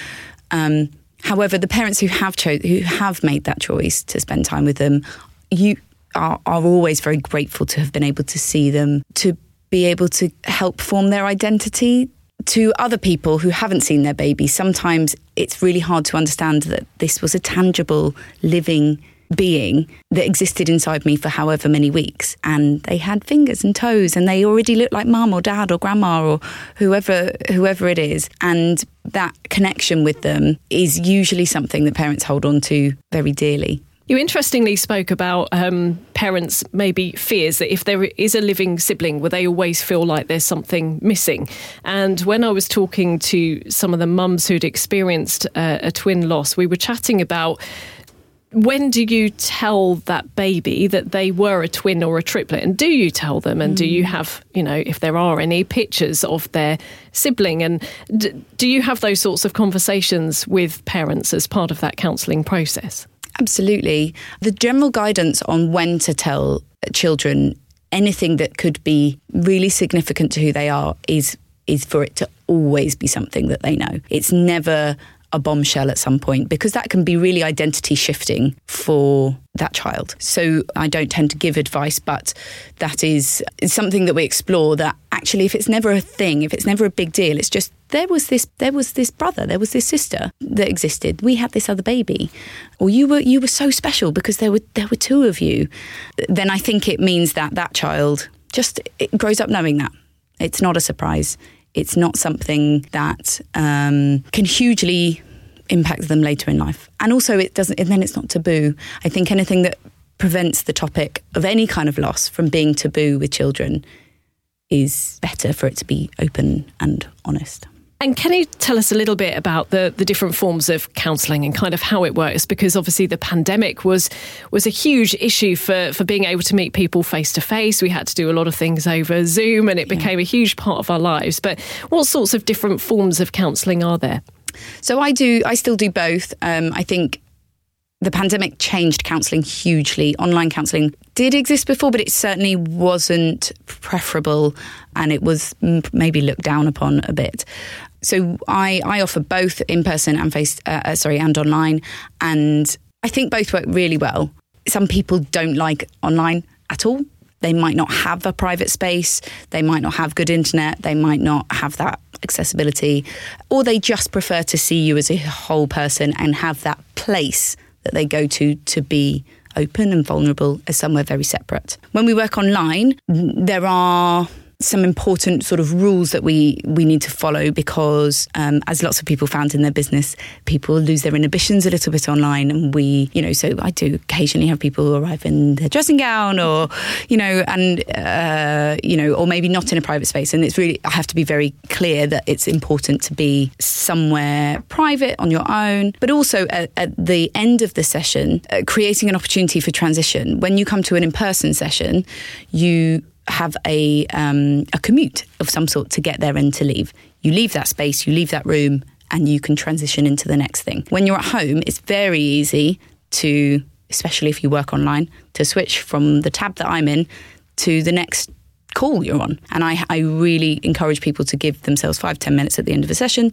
Um, however, the parents who have cho- who have made that choice to spend time with them, you... Are, are always very grateful to have been able to see them, to be able to help form their identity. To other people who haven't seen their baby, sometimes it's really hard to understand that this was a tangible, living being that existed inside me for however many weeks. And they had fingers and toes and they already looked like mum or dad or grandma or whoever whoever it is. And that connection with them is usually something that parents hold on to very dearly. You interestingly spoke about um, parents' maybe fears that if there is a living sibling, will they always feel like there's something missing? And when I was talking to some of the mums who'd experienced uh, a twin loss, we were chatting about when do you tell that baby that they were a twin or a triplet? And do you tell them? And mm. do you have, you know, if there are any pictures of their sibling? And d- do you have those sorts of conversations with parents as part of that counselling process? Absolutely. The general guidance on when to tell children anything that could be really significant to who they are is is for it to always be something that they know. It's never a bombshell at some point, because that can be really identity shifting for that child. So I don't tend to give advice, but that is something that we explore, that actually if it's never a thing, if it's never a big deal, it's just there was this there was this brother, there was this sister that existed. We had this other baby. Or you were you were so special because there were there were two of you. Then I think it means that that child just it grows up knowing that. It's not a surprise. It's not something that um, can hugely impact them later in life. And also it doesn't, and then it's not taboo. I think anything that prevents the topic of any kind of loss from being taboo with children is better for it to be open and honest. And can you tell us a little bit about the, the different forms of counselling and kind of how it works? Because obviously the pandemic was was a huge issue for, for being able to meet people face to face. We had to do a lot of things over Zoom and it yeah. became a huge part of our lives. But what sorts of different forms of counselling are there? So I do, I still do both. Um, I think the pandemic changed counselling hugely. Online counselling did exist before, but it certainly wasn't preferable and it was maybe looked down upon a bit. So I, I offer both in person and face, uh, sorry, and online, and I think both work really well. Some people don't like online at all. They might not have a private space. They might not have good internet. They might not have that accessibility, or they just prefer to see you as a whole person and have that place that they go to to be open and vulnerable as somewhere very separate. When we work online, there are some important sort of rules that we, we need to follow because, um, as lots of people found in their business, people lose their inhibitions a little bit online. And we, you know, so I do occasionally have people arrive in their dressing gown or, you know, and, uh, you know, or maybe not in a private space. And it's really, I have to be very clear that it's important to be somewhere private on your own, but also at, at the end of the session, uh, creating an opportunity for transition. When you come to an in-person session, you have a um, a commute of some sort to get there and to leave. You leave that space, you leave that room, and you can transition into the next thing. When you're at home, it's very easy to, especially if you work online, to switch from the tab that I'm in to the next call you're on. And I, I really encourage people to give themselves five, ten minutes at the end of a session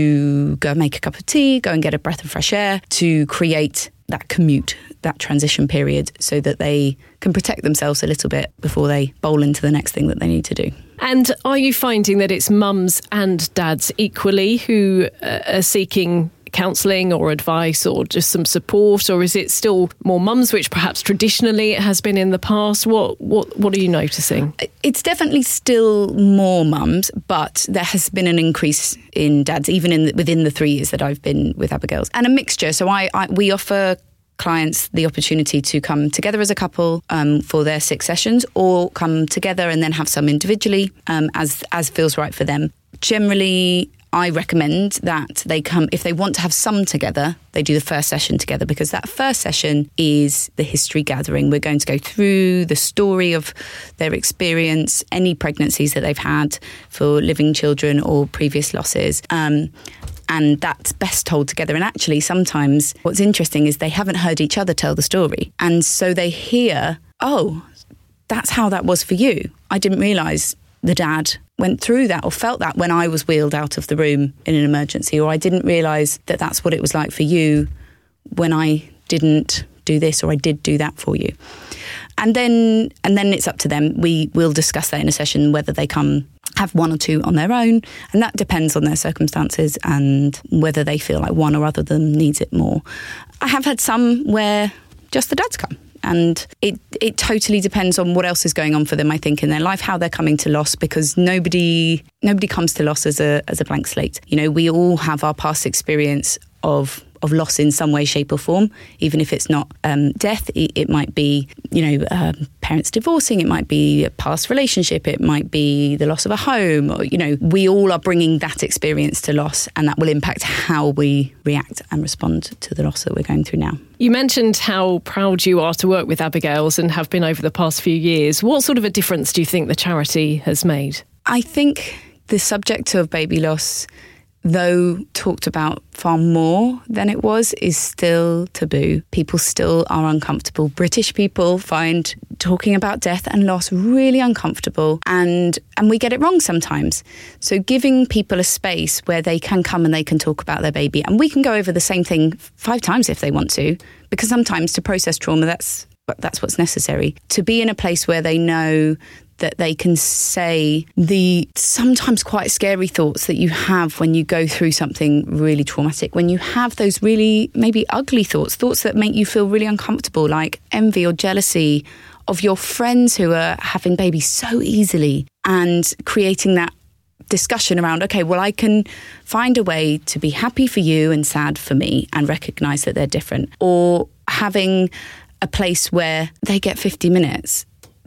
to go and make a cup of tea, go and get a breath of fresh air, to create that commute, that transition period, so that they can protect themselves a little bit before they bowl into the next thing that they need to do. And are you finding that it's mums and dads equally who uh, are seeking counselling or advice or just some support, or is it still more mums, which perhaps traditionally it has been in the past? What what what are you noticing? It's definitely still more mums, but there has been an increase in dads, even in the, within the three years that I've been with Abigail's, and a mixture. So I, I we offer clients the opportunity to come together as a couple um, for their six sessions, or come together and then have some individually um, as as feels right for them. Generally, I recommend that they come, if they want to have some together, they do the first session together, because that first session is the history gathering. We're going to go through the story of their experience, any pregnancies that they've had for living children or previous losses. Um, and that's best told together. And actually, sometimes what's interesting is they haven't heard each other tell the story. And so they hear, oh, that's how that was for you. I didn't realise the dad went through that or felt that when I was wheeled out of the room in an emergency, or I didn't realise that that's what it was like for you when I didn't do this or I did do that for you. And then and then it's up to them. We will discuss that in a session, whether they come have one or two on their own, and that depends on their circumstances and whether they feel like one or other of them needs it more. I have had some where just the dads come. And it it totally depends on what else is going on for them, I think, in their life, how they're coming to loss, because nobody nobody comes to loss as a as a blank slate. You know, we all have our past experience of of loss in some way, shape or form, even if it's not um, death. It, it might be, you know, um, parents divorcing, it might be a past relationship, it might be the loss of a home, or, you know, we all are bringing that experience to loss, and that will impact how we react and respond to the loss that we're going through now. You mentioned how proud you are to work with Abigail's and have been over the past few years. What sort of a difference do you think the charity has made? I think the subject of baby loss, though talked about far more than it was, is still taboo. People still are uncomfortable. British people find talking about death and loss really uncomfortable, and and we get it wrong sometimes. So giving people a space where they can come and they can talk about their baby, and we can go over the same thing five times if they want to, because sometimes to process trauma, that's that's what's necessary. To be in a place where they know that they can say the sometimes quite scary thoughts that you have when you go through something really traumatic, when you have those really maybe ugly thoughts, thoughts that make you feel really uncomfortable, like envy or jealousy of your friends who are having babies so easily, and creating that discussion around, okay, well, I can find a way to be happy for you and sad for me and recognise that they're different. Or having a place where they get fifty minutes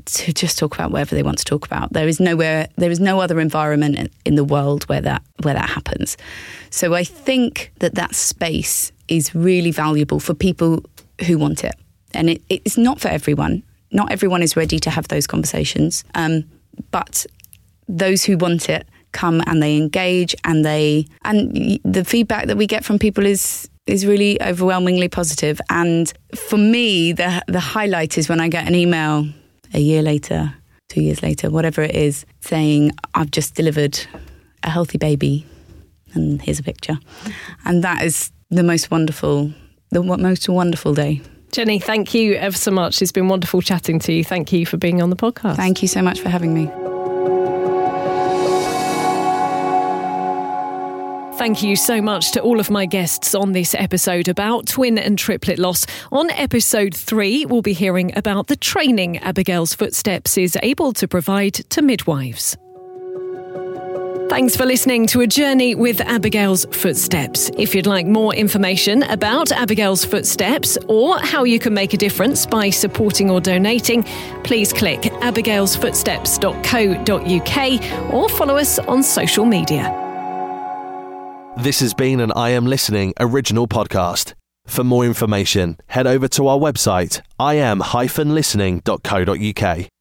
to just talk about whatever they want to talk about. There is nowhere, there is no other environment in the world where that where that happens. So I think that that space is really valuable for people who want it, and it, it's not for everyone. Not everyone is ready to have those conversations, um, but those who want it come and they engage, and they and the feedback that we get from people is is really overwhelmingly positive. And for me, the the highlight is when I get an email a year later, two years later, whatever it is, saying I've just delivered a healthy baby, and here's a picture, and that is the most wonderful, the most wonderful day. Jenny, thank you ever so much. It's been wonderful chatting to you. Thank you for being on the podcast. Thank you so much for having me. Thank you so much to all of my guests on this episode about twin and triplet loss. On episode three, we'll be hearing about the training Abigail's Footsteps is able to provide to midwives. Thanks for listening to A Journey with Abigail's Footsteps. If you'd like more information about Abigail's Footsteps or how you can make a difference by supporting or donating, please click abigails footsteps dot co dot uk or follow us on social media. This has been an I Am Listening original podcast. For more information, head over to our website, i am dash listening dot co dot uk.